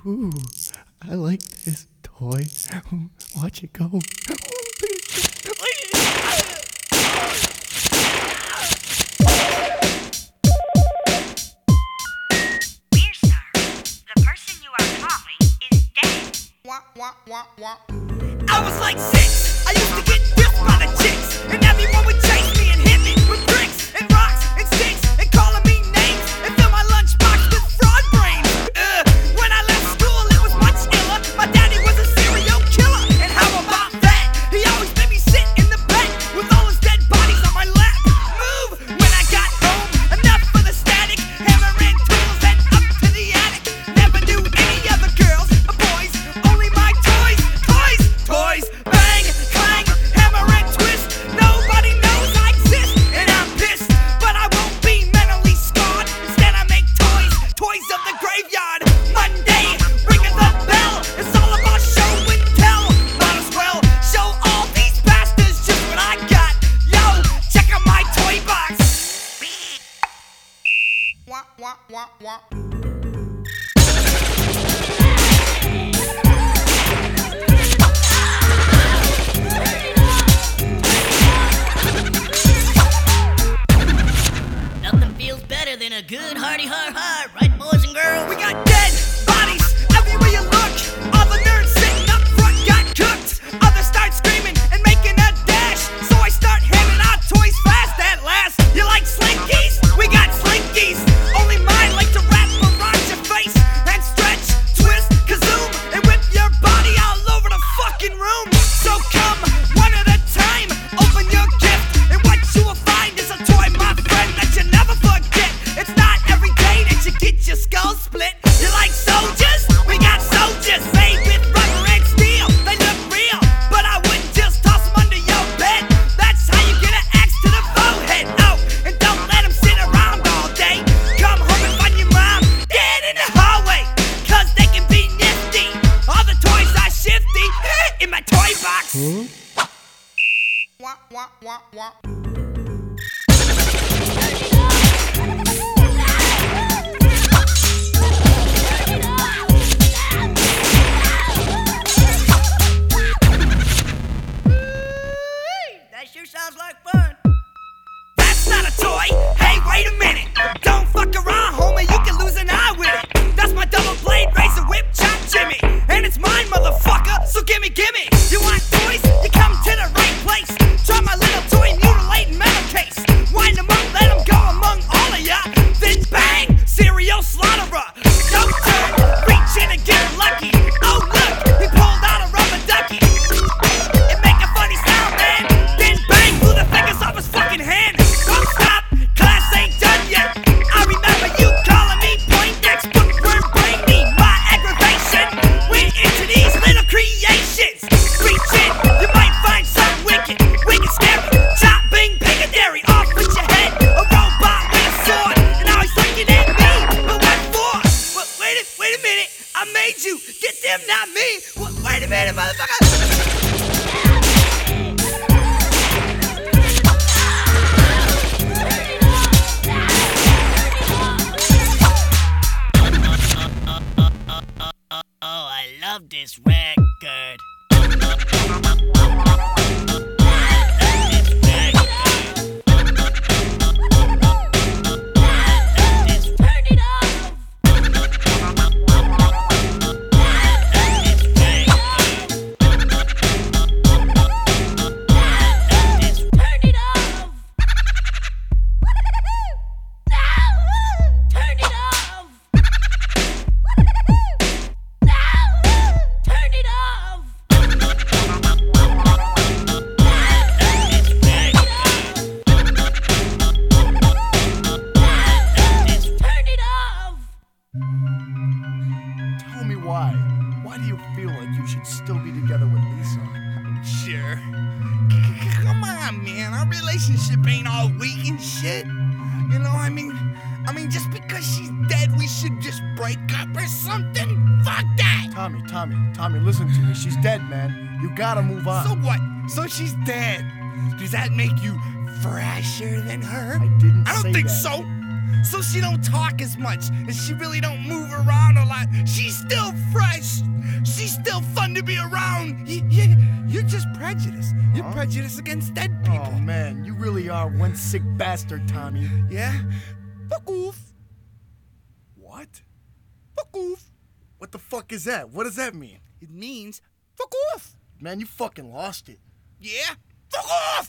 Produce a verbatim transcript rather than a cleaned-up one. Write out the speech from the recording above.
Ooh, I like this toy. Watch it go. Dear sir, the person you are calling is dead. Wah, wah, wah, wah. I was like six. I used to get whipped by the chicks, and everyone would chase me and hit me with bricks and rocks and sticks and calling me names and fill my lunchbox with frog brains. Ugh. When I left school, it was much iller. My daddy was a serial killer, and how about that? He always made me sit in the bed with all his dead bodies on my lap. Move when I got home. Enough for the static, hammer and tools and up to the attic. Never knew any other girls or boys, only my toys, toys, toys. Bang, clang, hammer and twist. Nobody knows I exist, and I'm pissed, but I won't be mentally scarred. Instead I make toys, toys of the graveyard. Monday, ringing the bell. It's all about show and tell. Might as well show all these bastards just what I got. Yo, check out my toy box. Wah, wah, wah, wah. Nothing feels better than a good hearty har har, right, boys and girls? We got dead bodies everywhere you look. All the nerds sitting up front got cooked. Others start screaming and making a dash. So I start handing out toys fast at last. You like Slinkies? We got Slinkies. Only mine like to wrap around your face and stretch, twist, kazoom, and whip your body all over the fucking room. So come one at a time, open your gift, and what you will find is a toy, my friend, that you never forget. It's not every day that you get your skull split. You like soldiers? We got soldiers made with rubber and steel. They look real, but I wouldn't just toss them under your bed. That's how you get an axe to the forehead. Oh, and don't let them sit around all day. Come home and find your mom dead in the hallway, cause they can be nifty. All the toys are shifty in my toy box. Wah, wah, wah, wah. That sure sounds like fun. That's not a toy. Hey, wait a minute. Don't fuck around, homie. You can lose an eye with it. That's my double blade razor whip chop Jimmy. And it's mine, motherfucker. So gimme, gimme. You want toys? You come to the right place. Try my little toy mutilating metal case. Wind them up, let them go among all of ya. Then bang, serial slaughterer. Don't turn, reach in and get lucky. Oh, look, he pulled out a rubber ducky. It make a funny sound, man. Then bang, blew the fingers off his fucking hand. Don't stop, class ain't done yet. I remember you calling me Poindexter, bookworm brainy. My aggravation went into these little creations. Reach in, you might find something wicked, wicked scary. Chop, bing, Piccadilly, off with your head. A robot with a sword, and now he's looking at me. But what for? But wait a, wait a minute, I made you. Get them, not me. What, wait a minute, motherfucker. Oh, I love this record. Tell me why. Why do you feel like you should still be together with Lisa? Sure. C- Come on, man. Our relationship ain't all weak and shit. You know, I mean, I mean, just because she's dead, we should just break up or something? Fuck that! Tommy, Tommy, Tommy, listen to me. She's dead, man. You gotta move on. So what? So she's dead. Does that make you fresher than her? I didn't I don't say think that. so. so she don't talk as much, and she really don't move around a lot. She's still fresh. She's still fun to be around. You, you, you're just prejudiced. You're Huh? prejudiced against dead people. Oh, man, you really are one sick bastard, Tommy. Yeah? Fuck off. What? Fuck off. What the fuck is that? What does that mean? It means fuck off. Man, you fucking lost it. Yeah? Fuck off.